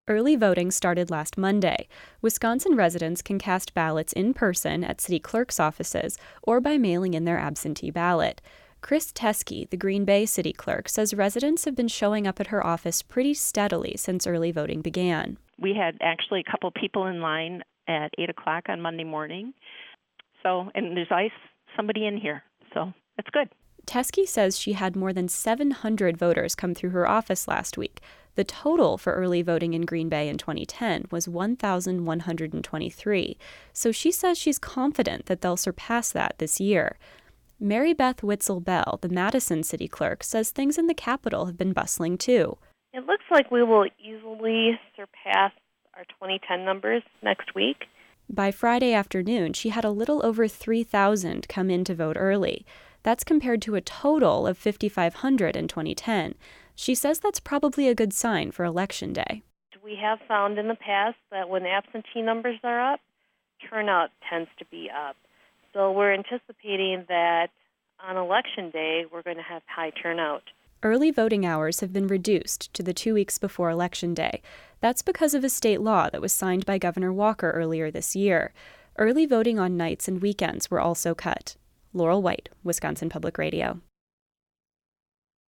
Early voting started last Monday. Wisconsin residents can cast ballots in person at city clerk's offices or by mailing in their absentee ballot. Chris Teske, the Green Bay city clerk, says residents have been showing up at her office pretty steadily since early voting began. We had actually a couple people in line at 8 o'clock on Monday morning. And there's somebody in here, so that's good. Teske says she had more than 700 voters come through her office last week. The total for early voting in Green Bay in 2010 was 1,123, so she says she's confident that they'll surpass that this year. Mary Beth Witzel-Bell, the Madison city clerk, says things in the Capitol have been bustling too. It looks like we will easily surpass our 2010 numbers next week. By Friday afternoon, she had a little over 3,000 come in to vote early. That's compared to a total of 5,500 in 2010. She says that's probably a good sign for Election Day. We have found in the past that when absentee numbers are up, turnout tends to be up. So we're anticipating that on Election Day, we're going to have high turnout. Early voting hours have been reduced to the 2 weeks before Election Day. That's because of a state law that was signed by Governor Walker earlier this year. Early voting on nights and weekends were also cut. Laurel White, Wisconsin Public Radio.